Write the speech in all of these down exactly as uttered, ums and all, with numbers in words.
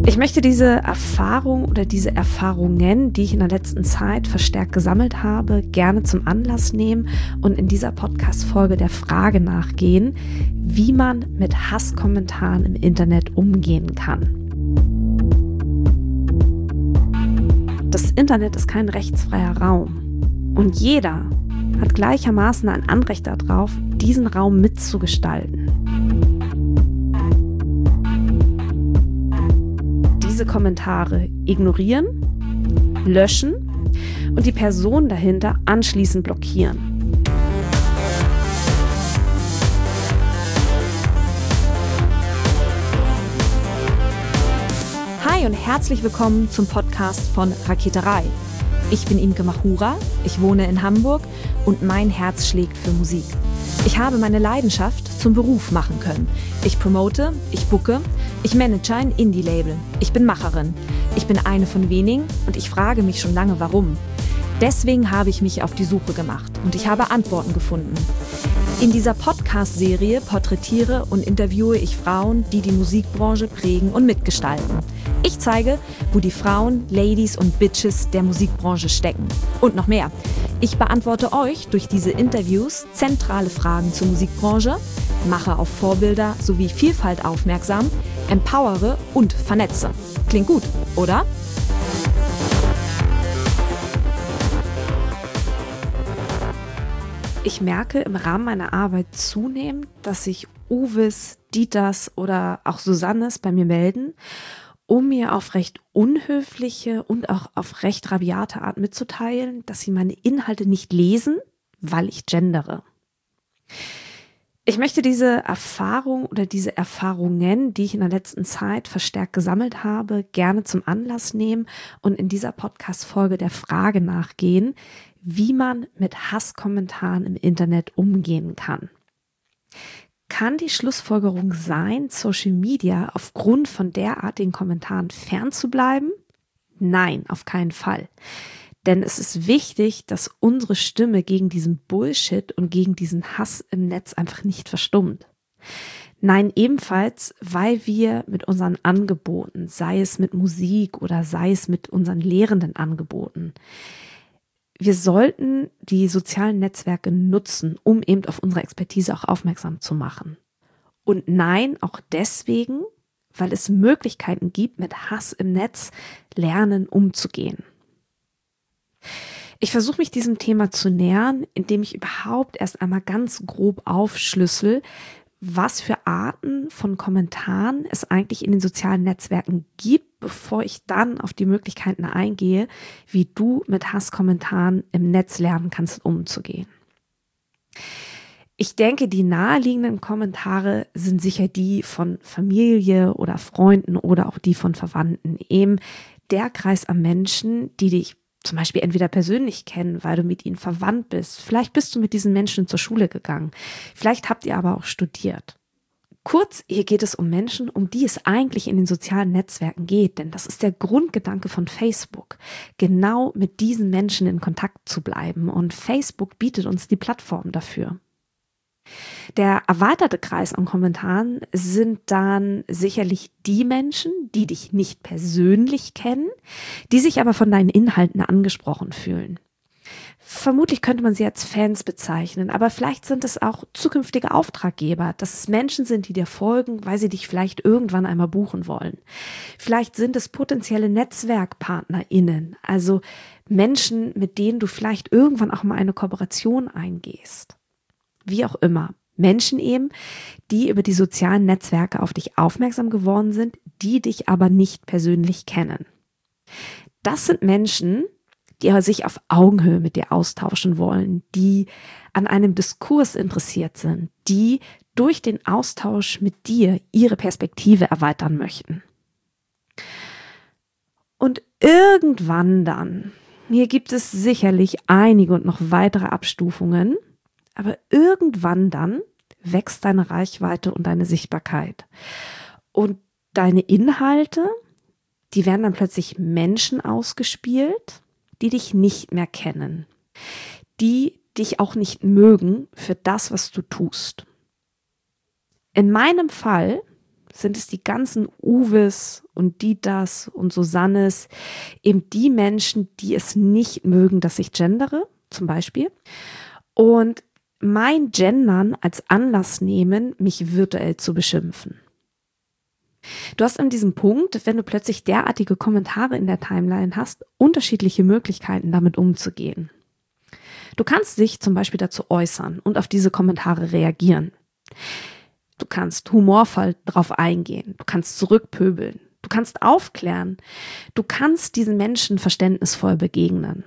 Ich möchte diese Erfahrung oder diese Erfahrungen, die ich in der letzten Zeit verstärkt gesammelt habe, gerne zum Anlass nehmen und in dieser Podcast-Folge der Frage nachgehen, wie man mit Hasskommentaren im Internet umgehen kann. Das Internet ist kein rechtsfreier Raum und jeder hat gleichermaßen ein Anrecht darauf, diesen Raum mitzugestalten. Diese Kommentare ignorieren, löschen und die Person dahinter anschließend blockieren. Hi und herzlich willkommen zum Podcast von Raketerei. Ich bin Imke Machura, ich wohne in Hamburg und mein Herz schlägt für Musik. Ich habe meine Leidenschaft zum Beruf machen können. Ich promote, ich booke, ich manage ein Indie-Label. Ich bin Macherin. Ich bin eine von wenigen und ich frage mich schon lange, warum. Deswegen habe ich mich auf die Suche gemacht und ich habe Antworten gefunden. In dieser Podcast-Serie porträtiere und interviewe ich Frauen, die die Musikbranche prägen und mitgestalten. Ich zeige, wo die Frauen, Ladies und Bitches der Musikbranche stecken. Und noch mehr. Ich beantworte euch durch diese Interviews zentrale Fragen zur Musikbranche, mache auf Vorbilder sowie Vielfalt aufmerksam, empowere und vernetze. Klingt gut, oder? Ich merke im Rahmen meiner Arbeit zunehmend, dass sich Uwes, Dieters oder auch Susannes bei mir melden, um mir auf recht unhöfliche und auch auf recht rabiate Art mitzuteilen, dass sie meine Inhalte nicht lesen, weil ich gendere. Ich möchte diese Erfahrung oder diese Erfahrungen, die ich in der letzten Zeit verstärkt gesammelt habe, gerne zum Anlass nehmen und in dieser Podcast-Folge der Frage nachgehen, wie man mit Hasskommentaren im Internet umgehen kann. Kann die Schlussfolgerung sein, Social Media aufgrund von derartigen Kommentaren fernzubleiben? Nein, auf keinen Fall. Denn es ist wichtig, dass unsere Stimme gegen diesen Bullshit und gegen diesen Hass im Netz einfach nicht verstummt. Nein, ebenfalls, weil wir mit unseren Angeboten, sei es mit Musik oder sei es mit unseren lehrenden Angeboten, wir sollten die sozialen Netzwerke nutzen, um eben auf unsere Expertise auch aufmerksam zu machen. Und nein, auch deswegen, weil es Möglichkeiten gibt, mit Hass im Netz lernen, umzugehen. Ich versuche mich diesem Thema zu nähern, indem ich überhaupt erst einmal ganz grob aufschlüssel, was für Arten von Kommentaren es eigentlich in den sozialen Netzwerken gibt, bevor ich dann auf die Möglichkeiten eingehe, wie du mit Hasskommentaren im Netz lernen kannst, umzugehen. Ich denke, die naheliegenden Kommentare sind sicher die von Familie oder Freunden oder auch die von Verwandten. Eben der Kreis an Menschen, die dich zum Beispiel entweder persönlich kennen, weil du mit ihnen verwandt bist. Vielleicht bist du mit diesen Menschen zur Schule gegangen. Vielleicht habt ihr aber auch studiert. Kurz, hier geht es um Menschen, um die es eigentlich in den sozialen Netzwerken geht, denn das ist der Grundgedanke von Facebook, genau mit diesen Menschen in Kontakt zu bleiben, und Facebook bietet uns die Plattform dafür. Der erweiterte Kreis an Kommentaren sind dann sicherlich die Menschen, die dich nicht persönlich kennen, die sich aber von deinen Inhalten angesprochen fühlen. Vermutlich könnte man sie als Fans bezeichnen, aber vielleicht sind es auch zukünftige Auftraggeber, dass es Menschen sind, die dir folgen, weil sie dich vielleicht irgendwann einmal buchen wollen. Vielleicht sind es potenzielle NetzwerkpartnerInnen, also Menschen, mit denen du vielleicht irgendwann auch mal eine Kooperation eingehst. Wie auch immer. Menschen eben, die über die sozialen Netzwerke auf dich aufmerksam geworden sind, die dich aber nicht persönlich kennen. Das sind Menschen, die sich auf Augenhöhe mit dir austauschen wollen, die an einem Diskurs interessiert sind, die durch den Austausch mit dir ihre Perspektive erweitern möchten. Und irgendwann dann, hier gibt es sicherlich einige und noch weitere Abstufungen, aber irgendwann dann wächst deine Reichweite und deine Sichtbarkeit. Und deine Inhalte, die werden dann plötzlich Menschen ausgespielt, die dich nicht mehr kennen, die dich auch nicht mögen für das, was du tust. In meinem Fall Sind es die ganzen Uwes und Dieters und Susannes, eben die Menschen, die es nicht mögen, dass ich gendere, zum Beispiel, und mein Gendern als Anlass nehmen, mich virtuell zu beschimpfen. Du hast an diesem Punkt, wenn du plötzlich derartige Kommentare in der Timeline hast, unterschiedliche Möglichkeiten, damit umzugehen. Du kannst dich zum Beispiel dazu äußern und auf diese Kommentare reagieren. Du kannst humorvoll drauf eingehen, du kannst zurückpöbeln, du kannst aufklären, du kannst diesen Menschen verständnisvoll begegnen.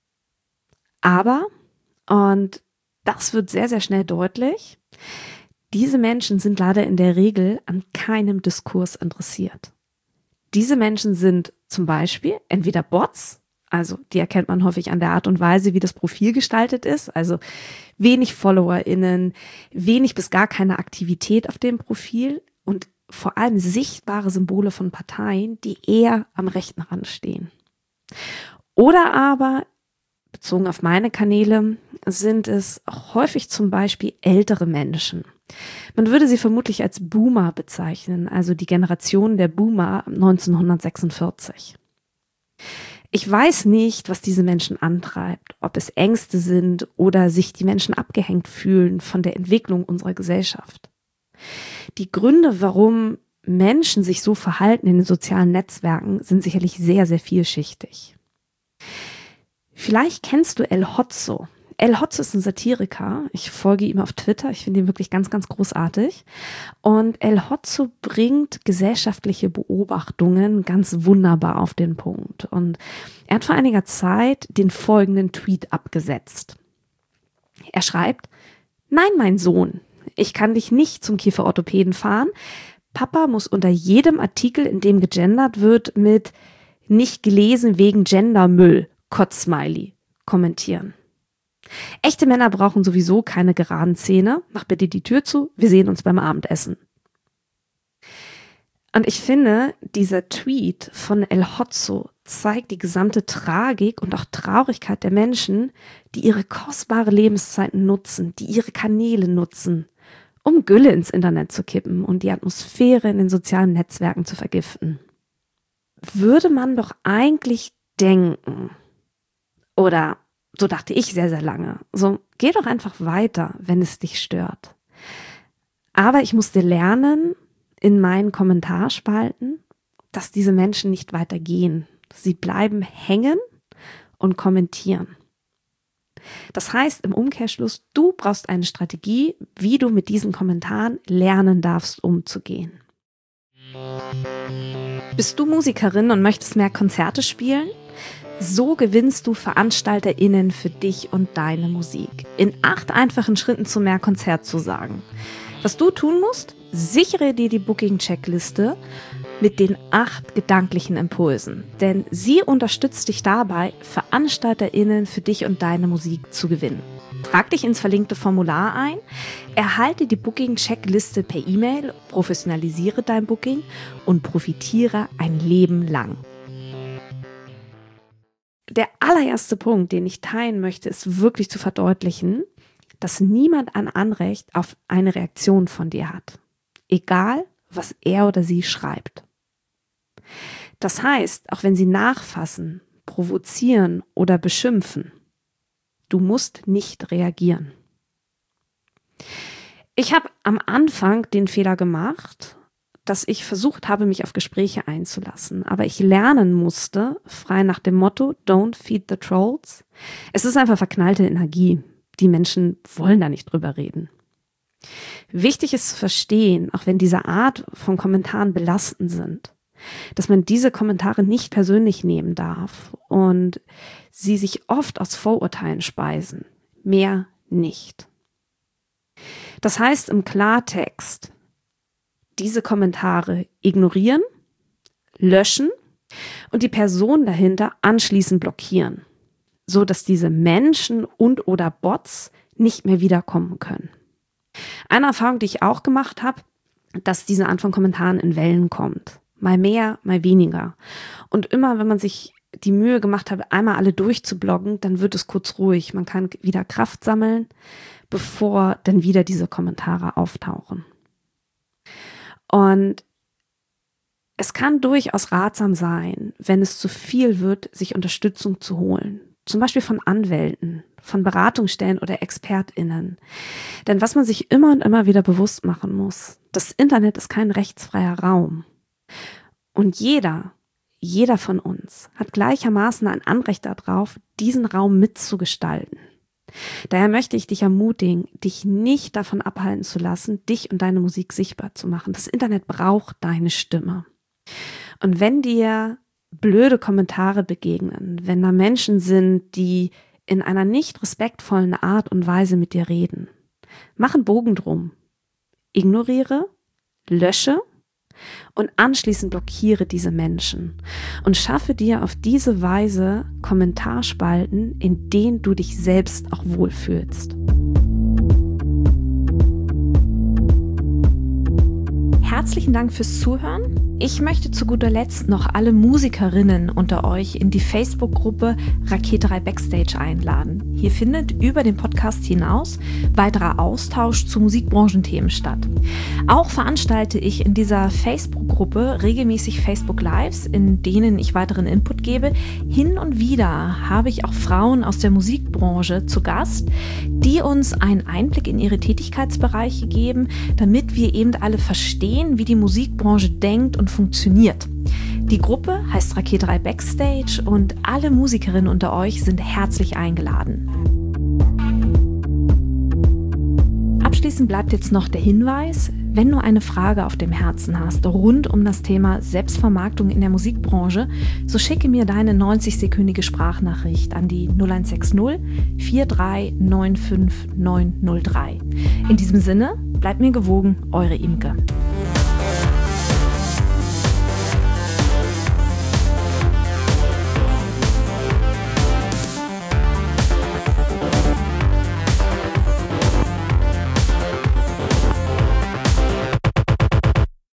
Aber, und das wird sehr, sehr schnell deutlich, diese Menschen sind leider in der Regel an keinem Diskurs interessiert. Diese Menschen sind zum Beispiel entweder Bots, also die erkennt man häufig an der Art und Weise, wie das Profil gestaltet ist, also wenig FollowerInnen, wenig bis gar keine Aktivität auf dem Profil und vor allem sichtbare Symbole von Parteien, die eher am rechten Rand stehen. Oder aber, bezogen auf meine Kanäle, sind es auch häufig zum Beispiel ältere Menschen. Man würde sie vermutlich als Boomer bezeichnen, also die Generation der Boomer neunzehnhundertsechsundvierzig. Ich weiß nicht, was diese Menschen antreibt, ob es Ängste sind oder sich die Menschen abgehängt fühlen von der Entwicklung unserer Gesellschaft. Die Gründe, warum Menschen sich so verhalten in den sozialen Netzwerken, sind sicherlich sehr, sehr vielschichtig. Vielleicht kennst du El Hotzo. El Hotzo ist ein Satiriker. Ich folge ihm auf Twitter. Ich finde ihn wirklich ganz, ganz großartig. Und El Hotzo bringt gesellschaftliche Beobachtungen ganz wunderbar auf den Punkt. Und er hat vor einiger Zeit den folgenden Tweet abgesetzt. Er schreibt: Nein, mein Sohn, ich kann dich nicht zum Kieferorthopäden fahren. Papa muss unter jedem Artikel, in dem gegendert wird, mit nicht gelesen wegen Gendermüll, Kotzsmiley, kommentieren. Echte Männer brauchen sowieso keine geraden Zähne. Mach bitte die Tür zu, wir sehen uns beim Abendessen. Und ich finde, dieser Tweet von El Hotzo zeigt die gesamte Tragik und auch Traurigkeit der Menschen, die ihre kostbare Lebenszeiten nutzen, die ihre Kanäle nutzen, um Gülle ins Internet zu kippen und die Atmosphäre in den sozialen Netzwerken zu vergiften. Würde man doch eigentlich denken, oder so dachte ich sehr, sehr lange, so geh doch einfach weiter, wenn es dich stört. Aber ich musste lernen, in meinen Kommentarspalten, dass diese Menschen nicht weitergehen. Sie bleiben hängen und kommentieren. Das heißt im Umkehrschluss, du brauchst eine Strategie, wie du mit diesen Kommentaren lernen darfst, umzugehen. Bist du Musikerin und möchtest mehr Konzerte spielen? So gewinnst du VeranstalterInnen für dich und deine Musik. In acht einfachen Schritten zu mehr Konzertzusagen. Was du tun musst? Sichere dir die Booking-Checkliste mit den acht gedanklichen Impulsen. Denn sie unterstützt dich dabei, VeranstalterInnen für dich und deine Musik zu gewinnen. Trag dich ins verlinkte Formular ein, erhalte die Booking-Checkliste per E-Mail, professionalisiere dein Booking und profitiere ein Leben lang. Der allererste Punkt, den ich teilen möchte, ist wirklich zu verdeutlichen, dass niemand ein Anrecht auf eine Reaktion von dir hat. Egal, was er oder sie schreibt. Das heißt, auch wenn sie nachfassen, provozieren oder beschimpfen, du musst nicht reagieren. Ich habe am Anfang den Fehler gemacht, dass ich versucht habe, mich auf Gespräche einzulassen. Aber ich lernen musste, frei nach dem Motto, don't feed the trolls. Es ist einfach verknallte Energie. Die Menschen wollen da nicht drüber reden. Wichtig ist zu verstehen, auch wenn diese Art von Kommentaren belastend sind, dass man diese Kommentare nicht persönlich nehmen darf und sie sich oft aus Vorurteilen speisen. Mehr nicht. Das heißt im Klartext, diese Kommentare ignorieren, löschen und die Person dahinter anschließend blockieren, so dass diese Menschen und oder Bots nicht mehr wiederkommen können. Eine Erfahrung, die ich auch gemacht habe, dass diese Art von Kommentaren in Wellen kommt. Mal mehr, mal weniger. Und immer, wenn man sich die Mühe gemacht hat, einmal alle durchzubloggen, dann wird es kurz ruhig. Man kann wieder Kraft sammeln, bevor dann wieder diese Kommentare auftauchen. Und Es kann durchaus ratsam sein, wenn es zu viel wird, sich Unterstützung zu holen. Zum Beispiel von Anwälten, von Beratungsstellen oder ExpertInnen. Denn was man sich immer und immer wieder bewusst machen muss, das Internet ist kein rechtsfreier Raum. Und jeder, jeder von uns hat gleichermaßen ein Anrecht darauf, diesen Raum mitzugestalten. Daher möchte ich dich ermutigen, dich nicht davon abhalten zu lassen, dich und deine Musik sichtbar zu machen. Das Internet braucht deine Stimme. Und wenn dir blöde Kommentare begegnen, wenn da Menschen sind, die in einer nicht respektvollen Art und Weise mit dir reden, mach einen Bogen drum. Ignoriere, lösche und anschließend blockiere diese Menschen und schaffe dir auf diese Weise Kommentarspalten, in denen du dich selbst auch wohlfühlst. Herzlichen Dank fürs Zuhören. Ich möchte zu guter Letzt noch alle Musikerinnen unter euch in die Facebook-Gruppe Raketerei Backstage einladen. Hier findet über den Podcast hinaus weiterer Austausch zu Musikbranchenthemen statt. Auch veranstalte ich in dieser Facebook-Gruppe regelmäßig Facebook-Lives, in denen ich weiteren Input gebe. Hin und wieder habe ich auch Frauen aus der Musikbranche zu Gast, die uns einen Einblick in ihre Tätigkeitsbereiche geben, damit wir eben alle verstehen, wie die Musikbranche denkt und funktioniert. Die Gruppe heißt Raketerei Backstage und alle Musikerinnen unter euch sind herzlich eingeladen. Abschließend bleibt jetzt noch der Hinweis, wenn du eine Frage auf dem Herzen hast rund um das Thema Selbstvermarktung in der Musikbranche, so schicke mir deine neunzig-sekündige Sprachnachricht an die null eins sechs null vier drei neun fünf neun null drei. In diesem Sinne, bleibt mir gewogen, eure Imke.